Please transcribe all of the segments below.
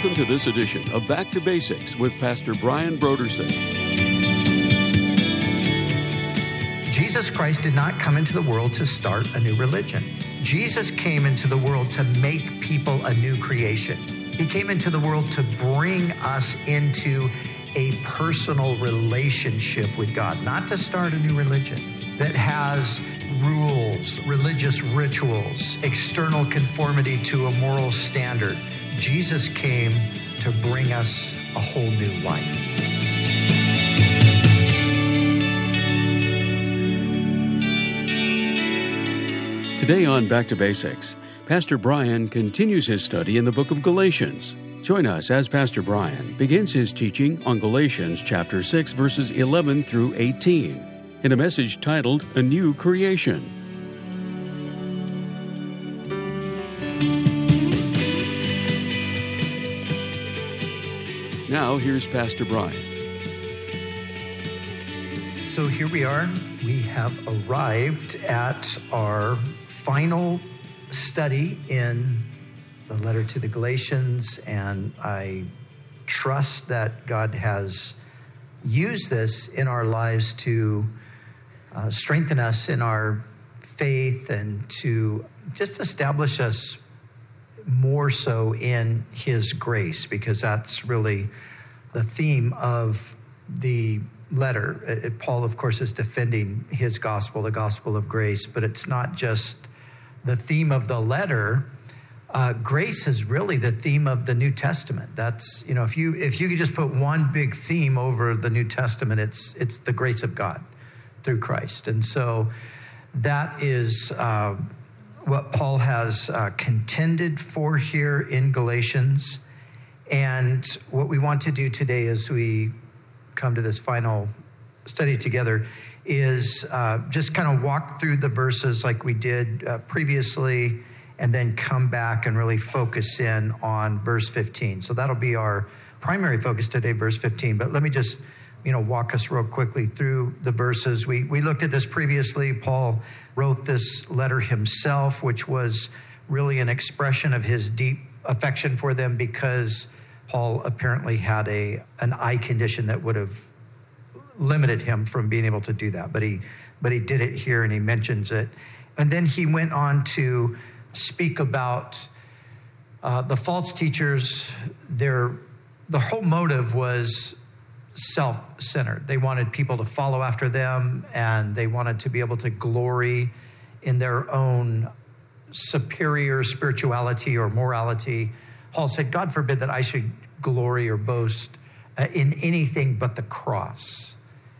Welcome to this edition of Back to Basics with Pastor Brian Brodersen. Jesus Christ did not come into the world to start a new religion. Jesus came into the world to make people a new creation. He came into the world to bring us into a personal relationship with God, not to start a new religion that has rules, religious rituals, external conformity to a moral standard. Jesus came to bring us a whole new life. Today on Back to Basics, Pastor Brian continues his study in the book of Galatians. Join us as Pastor Brian begins his teaching on Galatians chapter 6, verses 11 through 18, in a message titled, A New Creation. Now, here's Pastor Brian. So here we are. We have arrived at our final study in the letter to the Galatians, and I trust that God has used this in our lives to strengthen us in our faith and to just establish us more so in His grace, because that's really the theme of the letter. Paul, of course, is defending his gospel, the gospel of grace, but it's not just the theme of the letter. Grace is really the theme of the New Testament. That's, if you could just put one big theme over the New Testament, it's the grace of God through Christ. And so that is what Paul has contended for here in Galatians. And what we want to do today as we come to this final study together is just kind of walk through the verses like we did previously, and then come back and really focus in on verse 15. So that'll be our primary focus today, verse 15. But let me just, walk us real quickly through the verses. We looked at this previously. Paul wrote this letter himself, which was really an expression of his deep affection for them, because Paul apparently had an eye condition that would have limited him from being able to do that. But he did it here, and he mentions it. And then he went on to speak about the false teachers. The whole motive was self-centered. They wanted people to follow after them, and they wanted to be able to glory in their own superior spirituality or morality. Paul said, God forbid that I should glory or boast in anything but the cross.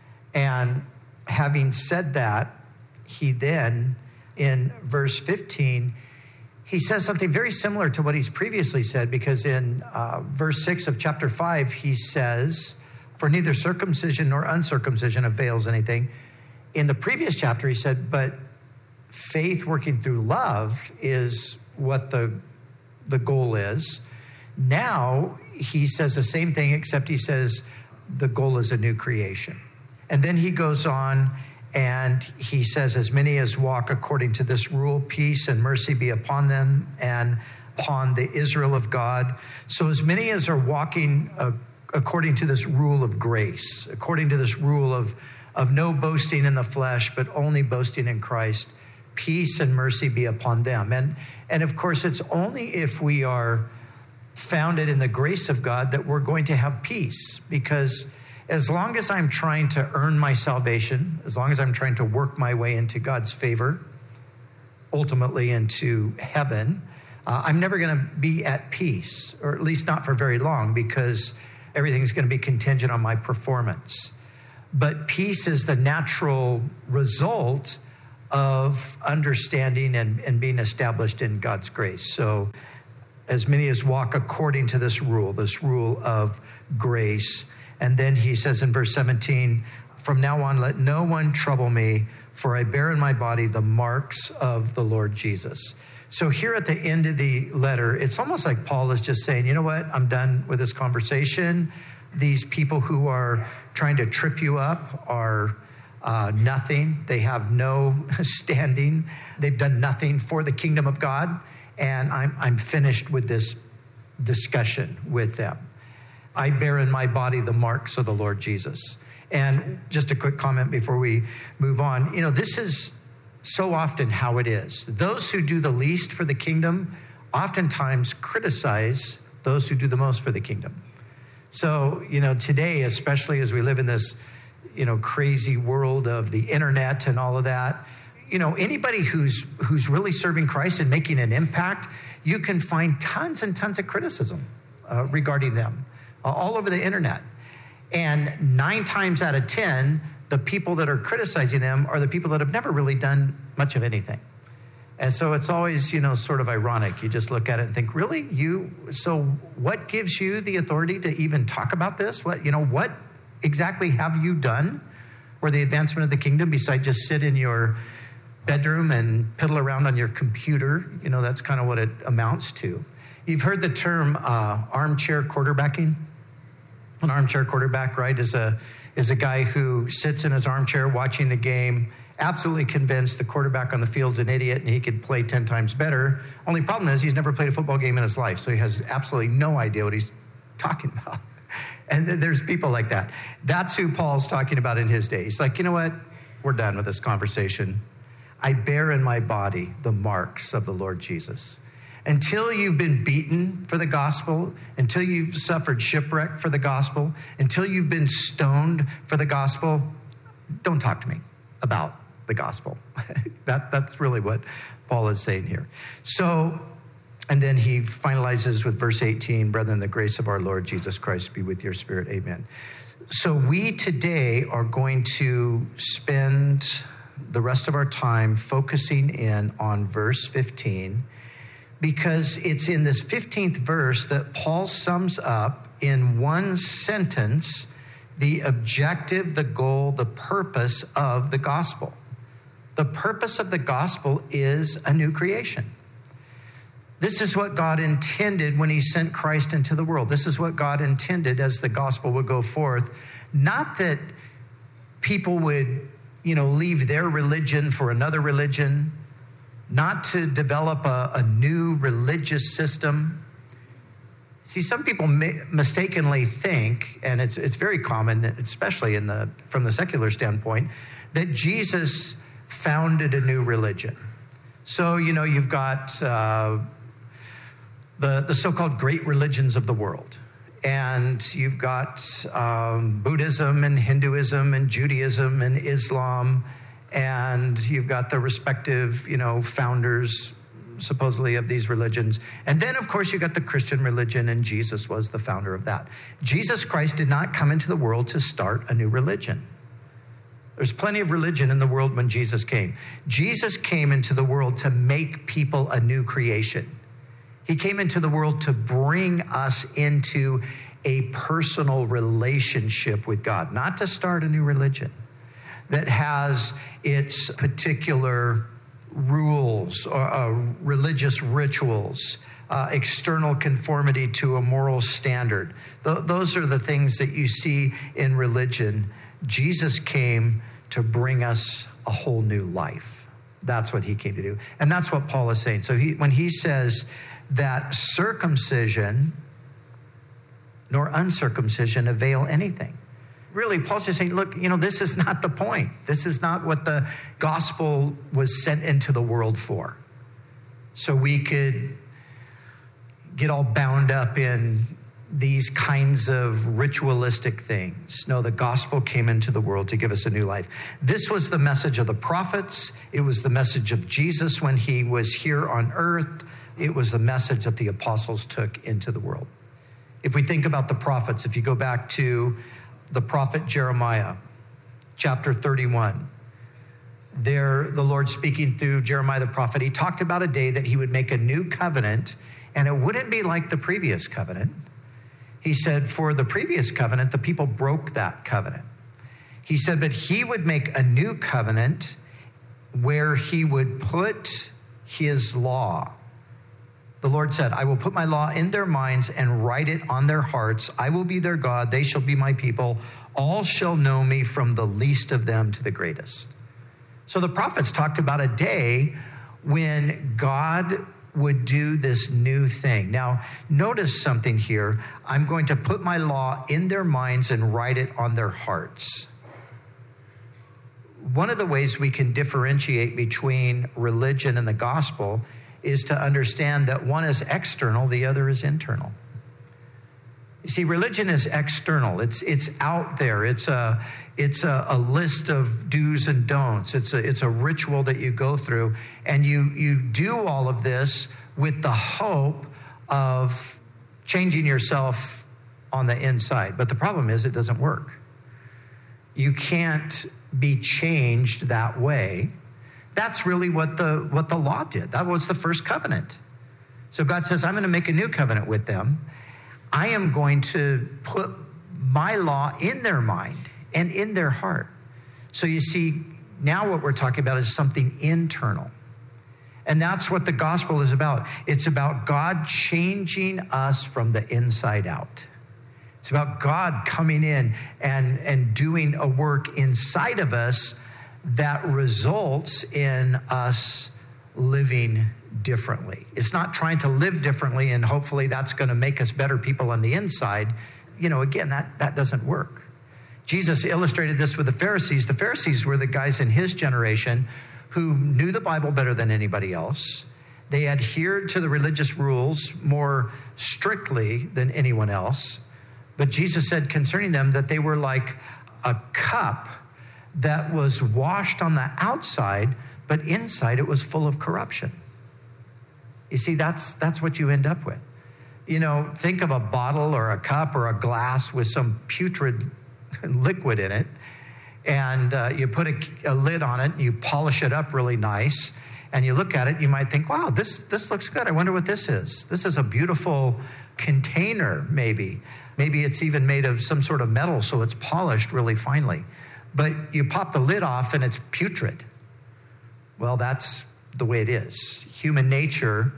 And having said that, he then, in verse 15, he says something very similar to what he's previously said, because in verse 6 of chapter 5, he says, for neither circumcision nor uncircumcision avails anything. In the previous chapter, he said, but faith working through love is what the goal is. Now, he says the same thing, except he says the goal is a new creation. And then he goes on and he says, as many as walk according to this rule, peace and mercy be upon them and upon the Israel of God. So as many as are walking according to this rule of grace, according to this rule of no boasting in the flesh, but only boasting in Christ, peace and mercy be upon them. And of course, it's only if we are founded in the grace of God that we're going to have peace, because as long as I'm trying to earn my salvation, as long as I'm trying to work my way into God's favor, ultimately into heaven, I'm never going to be at peace, or at least not for very long, because everything's going to be contingent on my performance. But peace is the natural result of understanding and being established in God's grace. So as many as walk according to this rule of grace. And then he says in verse 17, from now on, let no one trouble me, for I bear in my body the marks of the Lord Jesus. So here at the end of the letter, it's almost like Paul is just saying, you know what? I'm done with this conversation. These people who are trying to trip you up are nothing. They have no standing. They've done nothing for the kingdom of God. And I'm finished with this discussion with them. I bear in my body the marks of the Lord Jesus. And just a quick comment before we move on. This is so often how it is. Those who do the least for the kingdom oftentimes criticize those who do the most for the kingdom. So, today, especially as we live in this, crazy world of the internet and all of that, anybody who's really serving Christ and making an impact, you can find tons and tons of criticism regarding them all over the internet. And 9 times out of 10, the people that are criticizing them are the people that have never really done much of anything. And so it's always, sort of ironic. You just look at it and think, really? So what gives you the authority to even talk about this? What exactly have you done for the advancement of the kingdom besides just sit in your bedroom and piddle around on your computer? That's kind of what it amounts to. You've heard the term armchair quarterbacking. An armchair quarterback, right, is a guy who sits in his armchair watching the game, absolutely convinced the quarterback on the field's an idiot and he could play 10 times better. Only problem is he's never played a football game in his life, so he has absolutely no idea what he's talking about. And there's people like that. That's who Paul's talking about in his day. He's like, you know what? We're done with this conversation. I bear in my body the marks of the Lord Jesus. Until you've been beaten for the gospel, until you've suffered shipwreck for the gospel, until you've been stoned for the gospel, don't talk to me about the gospel. That's really what Paul is saying here. So, and then he finalizes with verse 18, brethren, the grace of our Lord Jesus Christ be with your spirit. Amen. So we today are going to spend the rest of our time focusing in on verse 15, because it's in this 15th verse that Paul sums up in one sentence the objective, the goal, the purpose of the gospel. The purpose of the gospel is a new creation. This is what God intended when he sent Christ into the world. This is what God intended as the gospel would go forth. Not that people would, leave their religion for another religion, not to develop a new religious system. See, some people mistakenly think, and it's very common, especially from the secular standpoint, that Jesus founded a new religion. So, you've got the so-called great religions of the world. And you've got Buddhism and Hinduism and Judaism and Islam. And you've got the respective, founders, supposedly, of these religions. And then, of course, you got the Christian religion, and Jesus was the founder of that. Jesus Christ did not come into the world to start a new religion. There's plenty of religion in the world when Jesus came. Jesus came into the world to make people a new creation. He came into the world to bring us into a personal relationship with God, not to start a new religion that has its particular rules or religious rituals, external conformity to a moral standard. Those are the things that you see in religion. Jesus came to bring us a whole new life. That's what he came to do. And that's what Paul is saying. So when he says that circumcision nor uncircumcision avail anything. Really, Paul's just saying, look, this is not the point. This is not what the gospel was sent into the world for. So we could get all bound up in these kinds of ritualistic things. No, the gospel came into the world to give us a new life. This was the message of the prophets. It was the message of Jesus when he was here on earth. It was the message that the apostles took into the world. If we think about the prophets, if you go back to the prophet Jeremiah, chapter 31, there the Lord speaking through Jeremiah the prophet, he talked about a day that he would make a new covenant, and it wouldn't be like the previous covenant. He said, for the previous covenant, the people broke that covenant. He said, but he would make a new covenant where he would put his law. The Lord said, I will put my law in their minds and write it on their hearts. I will be their God. They shall be my people. All shall know me from the least of them to the greatest. So the prophets talked about a day when God would do this new thing. Now, notice something here. I'm going to put my law in their minds and write it on their hearts. One of the ways we can differentiate between religion and the gospel is to understand that one is external, the other is internal. You see, religion is external. It's out there. It's a list of do's and don'ts. It's a ritual that you go through, and you do all of this with the hope of changing yourself on the inside. But the problem is it doesn't work. You can't be changed that way. That's really what the law did. That was the first covenant. So God says, I'm going to make a new covenant with them. I am going to put my law in their mind and in their heart. So you see, now what we're talking about is something internal. And that's what the gospel is about. It's about God changing us from the inside out. It's about God coming in and doing a work inside of us that results in us living differently. It's not trying to live differently and hopefully that's going to make us better people on the inside. Again, that doesn't work. Jesus illustrated this with the Pharisees. The Pharisees were the guys in his generation who knew the Bible better than anybody else. They adhered to the religious rules more strictly than anyone else. But Jesus said concerning them that they were like a cup that was washed on the outside, but inside it was full of corruption. You see, that's what you end up with. Think of a bottle or a cup or a glass with some putrid liquid in it, and you put a lid on it, and you polish it up really nice, and you look at it, you might think, wow, this looks good. I wonder what this is. This is a beautiful container, maybe. Maybe it's even made of some sort of metal, so it's polished really finely. But you pop the lid off, and it's putrid. Well, that's the way it is. Human nature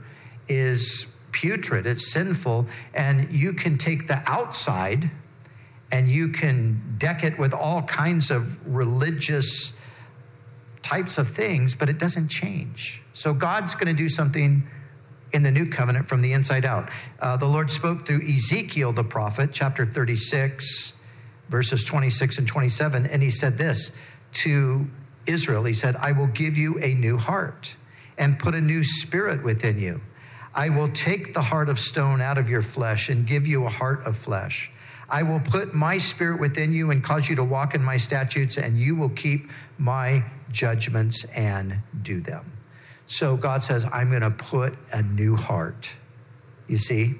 is putrid, it's sinful, and you can take the outside and you can deck it with all kinds of religious types of things, but it doesn't change. So God's going to do something in the new covenant from the inside out. The Lord spoke through Ezekiel the prophet, chapter 36, verses 26 and 27, and he said this to Israel. He said, I will give you a new heart and put a new spirit within you. I will take the heart of stone out of your flesh and give you a heart of flesh. I will put my spirit within you and cause you to walk in my statutes, and you will keep my judgments and do them. So God says, I'm going to put a new heart. You see?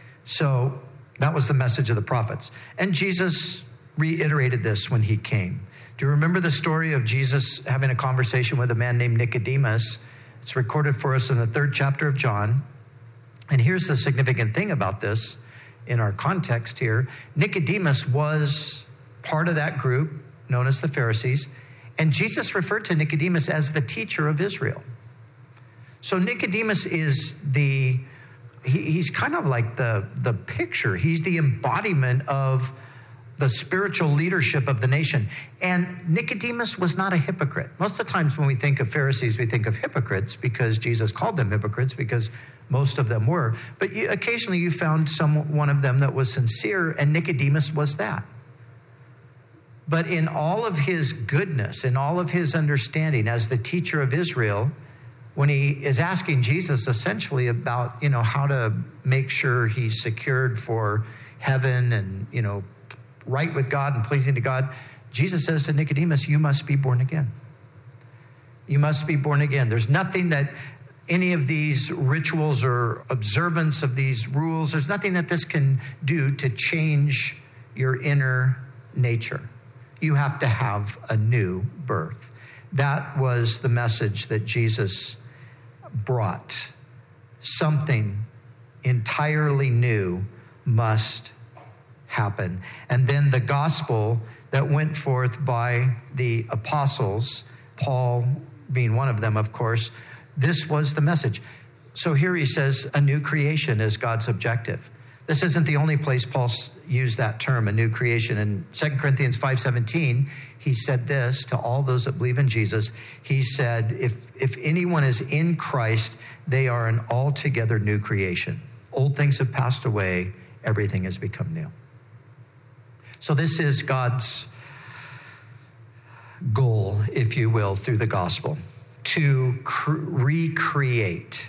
So that was the message of the prophets. And Jesus reiterated this when he came. Do you remember the story of Jesus having a conversation with a man named Nicodemus? It's recorded for us in the 3rd chapter of John. And here's the significant thing about this in our context here. Nicodemus was part of that group known as the Pharisees. And Jesus referred to Nicodemus as the teacher of Israel. So Nicodemus is he's kind of like the picture. He's the embodiment of the spiritual leadership of the nation. And Nicodemus was not a hypocrite. Most of the times when we think of Pharisees, we think of hypocrites because Jesus called them hypocrites, because most of them were. But occasionally you found one of them that was sincere, and Nicodemus was that. But in all of his goodness, in all of his understanding as the teacher of Israel, when he is asking Jesus essentially about, how to make sure he's secured for heaven and, right with God and pleasing to God, Jesus says to Nicodemus, you must be born again. You must be born again. There's nothing that any of these rituals or observance of these rules, there's nothing that this can do to change your inner nature. You have to have a new birth. That was the message that Jesus brought. Something entirely new must happen. And then the gospel that went forth by the apostles, Paul being one of them, of course, this was the message. So here he says a new creation is God's objective. This isn't the only place Paul used that term, a new creation. In 2 Corinthians 5:17, he said this to all those that believe in Jesus. He said, if anyone is in Christ, they are an altogether new creation. Old things have passed away. Everything has become new. So this is God's goal, if you will, through the gospel, to recreate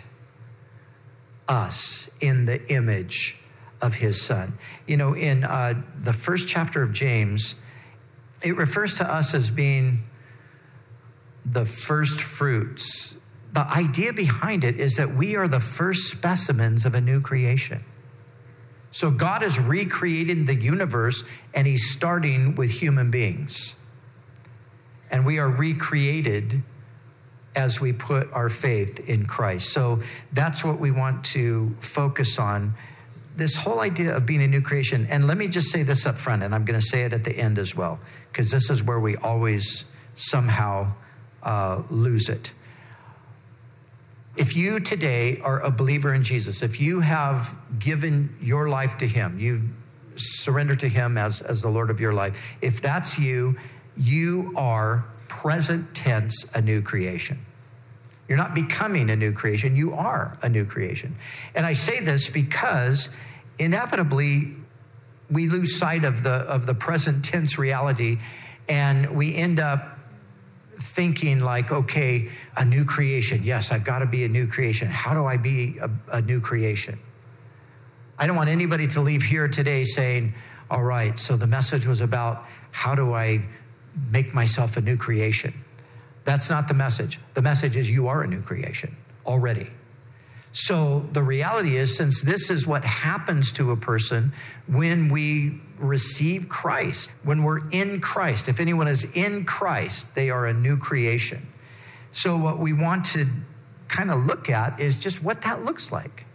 us in the image of his son. You know, in the first chapter of James, it refers to us as being the first fruits. The idea behind it is that we are the first specimens of a new creation. So God is recreating the universe, and he's starting with human beings. And we are recreated as we put our faith in Christ. So that's what we want to focus on, this whole idea of being a new creation. And let me just say this up front, and I'm going to say it at the end as well, because this is where we always somehow lose it. If you today are a believer in Jesus, if you have given your life to him, you've surrendered to him as the Lord of your life, if that's you, you are present tense a new creation. You're not becoming a new creation, you are a new creation. And I say this because inevitably we lose sight of the present tense reality, and we end up thinking like, okay, a new creation. Yes, I've got to be a new creation. How do I be a new creation? I don't want anybody to leave here today saying, all right, so the message was about how do I make myself a new creation? That's not the message. The message is you are a new creation already. So the reality is, since this is what happens to a person when we receive Christ, when we're in Christ, if anyone is in Christ, they are a new creation. So what we want to kind of look at is just what that looks like.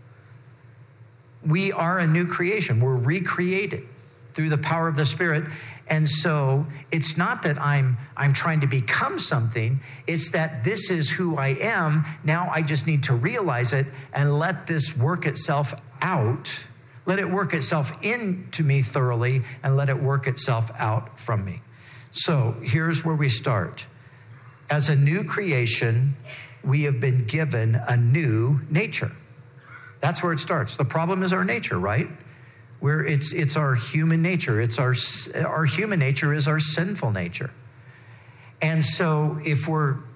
We are a new creation. We're recreated through the power of the Spirit. And so it's not that I'm trying to become something. It's that this is who I am. Now I just need to realize it and let this work itself out. Let it work itself into me thoroughly, and let it work itself out from me. So here's where we start. As a new creation, we have been given a new nature. That's where it starts. The problem is our nature, right? Where it's our human nature. It's our human nature is our sinful nature. And so if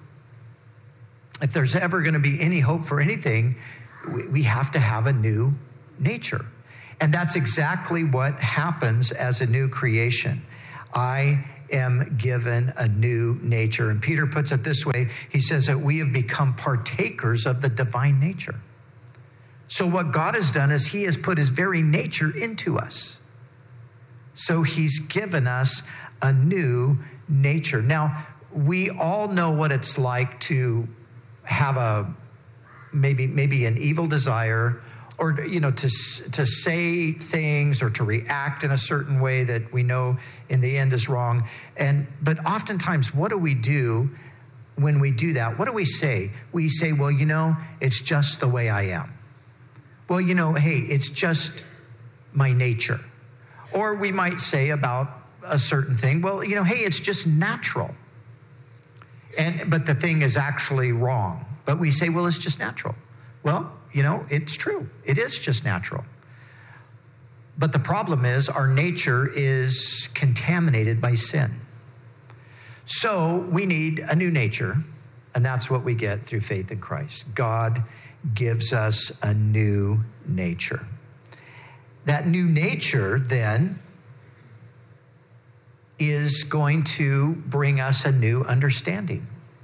there's ever going to be any hope for anything, we have to have a new nature. And that's exactly what happens as a new creation. I am given a new nature. And Peter puts it this way. He says that we have become partakers of the divine nature. So what God has done is he has put his very nature into us. So he's given us a new nature. Now, we all know what it's like to have a maybe an evil desire, or to say things or to react in a certain way that we know in the end is wrong. But oftentimes, what do we do when we do that? What do we say? We say, well, it's just the way I am. Well, hey, it's just my nature. Or we might say about a certain thing, well, hey, it's just natural. But the thing is actually wrong. But we say, well, it's just natural. Well, it's true. It is just natural. But the problem is our nature is contaminated by sin. So we need a new nature, and that's what we get through faith in Christ. God gives us a new nature. That new nature, then, is going to bring us a new understanding.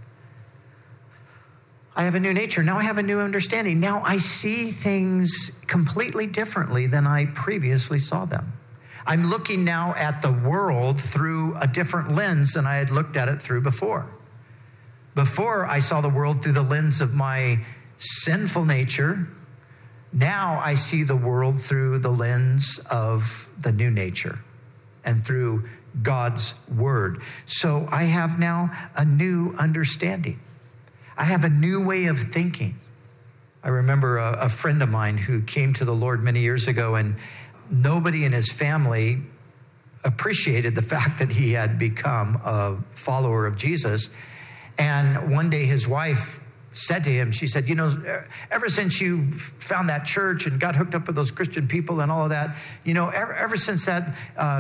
I have a new nature. Now I have a new understanding. Now I see things completely differently than I previously saw them. I'm looking now at the world through a different lens than I had looked at it through before. Before, I saw the world through the lens of my sinful nature. Now I see the world through the lens of the new nature and through God's word. So I have now a new understanding. I have a new way of thinking. I remember a friend of mine who came to the Lord many years ago, and nobody in his family appreciated the fact that he had become a follower of Jesus. And one day his wife said to him, she said, ever since you found that church and got hooked up with those Christian people and all of that, ever since that,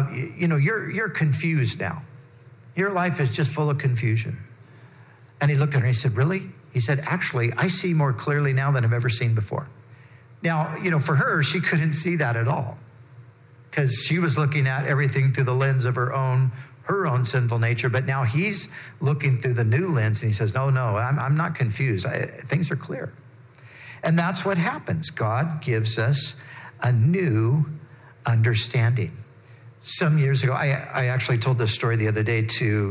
you're confused now. Your life is just full of confusion. And he looked at her and he said, really? He said, actually, I see more clearly now than I've ever seen before. Now, for her, she couldn't see that at all because she was looking at everything through the lens of her own sinful nature. But now he's looking through the new lens and he says, no, I'm not confused. Things are clear. And that's what happens. God gives us a new understanding. Some years ago, I actually told this story the other day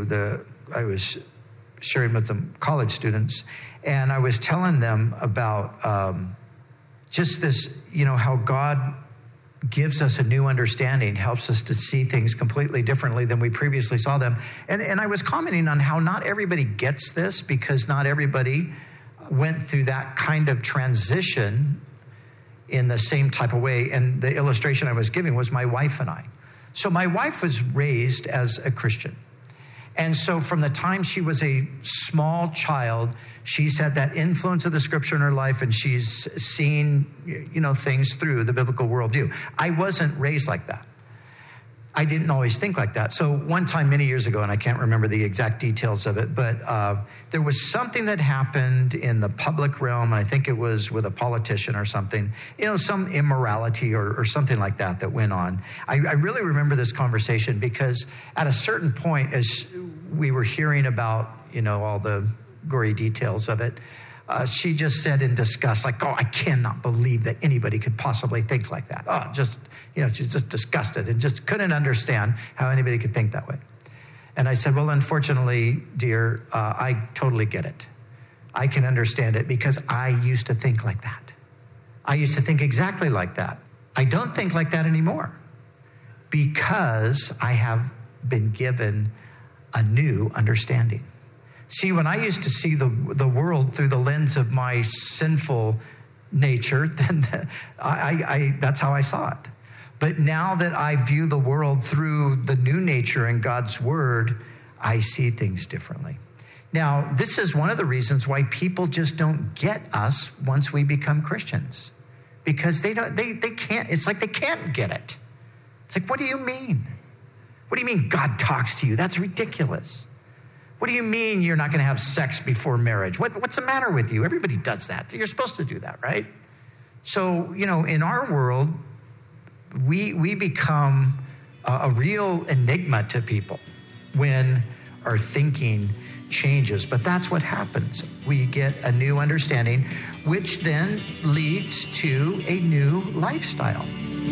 I was sharing with some college students, and I was telling them about just this, how God gives us a new understanding, helps us to see things completely differently than we previously saw them. And I was commenting on how not everybody gets this because not everybody went through that kind of transition in the same type of way. And the illustration I was giving was my wife and I. So my wife was raised as a Christian. And so from the time she was a small child, she's had that influence of the scripture in her life, and she's seen, things through the biblical worldview. I wasn't raised like that. I didn't always think like that. So one time many years ago, and I can't remember the exact details of it, but there was something that happened in the public realm, and I think it was with a politician or something, some immorality or something like that went on. I really remember this conversation because at a certain point, as we were hearing about, all the gory details of it, she just said in disgust, like, I cannot believe that anybody could possibly think like that. She's just disgusted and just couldn't understand how anybody could think that way. And I said, well, unfortunately, dear, I totally get it. I can understand it because I used to think like that. I used to think exactly like that. I don't think like that anymore because I have been given a new understanding. See, when I used to see the world through the lens of my sinful nature, then that's how I saw it. But now that I view the world through the new nature in God's word, I see things differently. Now, this is one of the reasons why people just don't get us once we become Christians, because they can't. It's like they can't get it. It's like, what do you mean? What do you mean God talks to you? That's ridiculous. What do you mean you're not going to have sex before marriage? What's the matter with you? Everybody does that. You're supposed to do that, right? So, in our world, we become a real enigma to people when our thinking changes. But that's what happens. We get a new understanding, which then leads to a new lifestyle.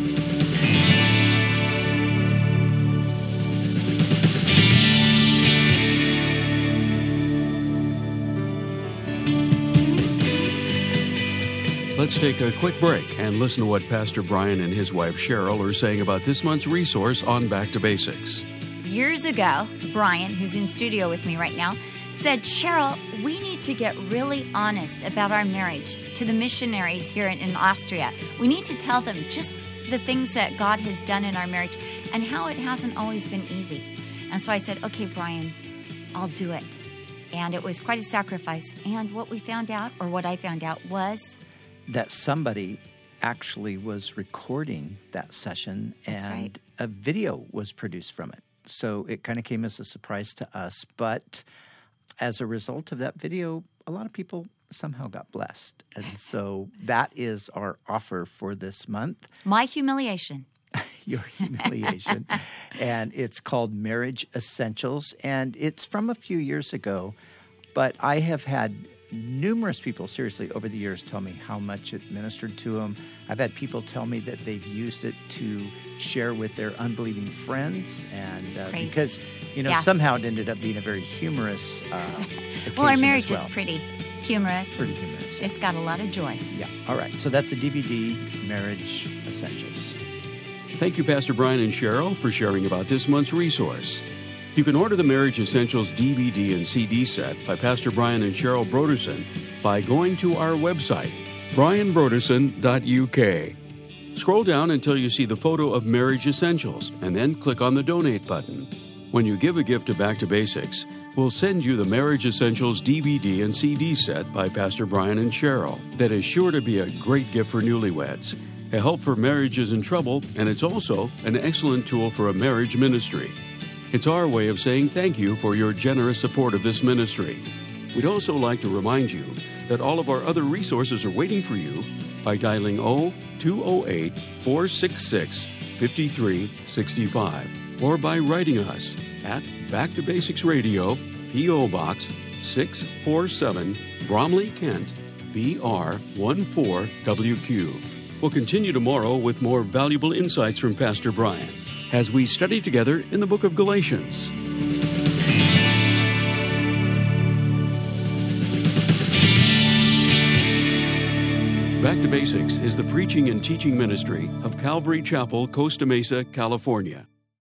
Let's take a quick break and listen to what Pastor Brian and his wife Cheryl are saying about this month's resource on Back to Basics. Years ago, Brian, who's in studio with me right now, said, Cheryl, we need to get really honest about our marriage to the missionaries here in Austria. We need to tell them just the things that God has done in our marriage and how it hasn't always been easy. And so I said, okay, Brian, I'll do it. And it was quite a sacrifice. And what I found out was that somebody actually was recording that session, and a video was produced from it. So it kind of came as a surprise to us. But as a result of that video, a lot of people somehow got blessed. And so that is our offer for this month. My humiliation. Your humiliation. And it's called Marriage Essentials. And it's from a few years ago. But I have had numerous people, seriously, over the years tell me how much it ministered to them. I've had people tell me that they've used it to share with their unbelieving friends, and because, somehow it ended up being a very humorous occasion. Well, our marriage is pretty humorous. Pretty humorous. It's got a lot of joy. Yeah. All right. So that's a DVD, Marriage Essentials. Thank you, Pastor Brian and Cheryl, for sharing about this month's resource. You can order the Marriage Essentials DVD and CD set by Pastor Brian and Cheryl Brodersen by going to our website, brianbroderson.uk. Scroll down until you see the photo of Marriage Essentials, and then click on the Donate button. When you give a gift to Back to Basics, we'll send you the Marriage Essentials DVD and CD set by Pastor Brian and Cheryl that is sure to be a great gift for newlyweds, a help for marriages in trouble, and it's also an excellent tool for a marriage ministry. It's our way of saying thank you for your generous support of this ministry. We'd also like to remind you that all of our other resources are waiting for you by dialing 0208-466-5365 or by writing us at Back to Basics Radio, P.O. Box 647, Bromley, Kent, BR 14WQ. We'll continue tomorrow with more valuable insights from Pastor Brian as we study together in the book of Galatians. Back to Basics is the preaching and teaching ministry of Calvary Chapel, Costa Mesa, California.